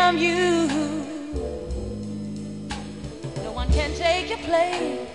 from you. No one can take your place.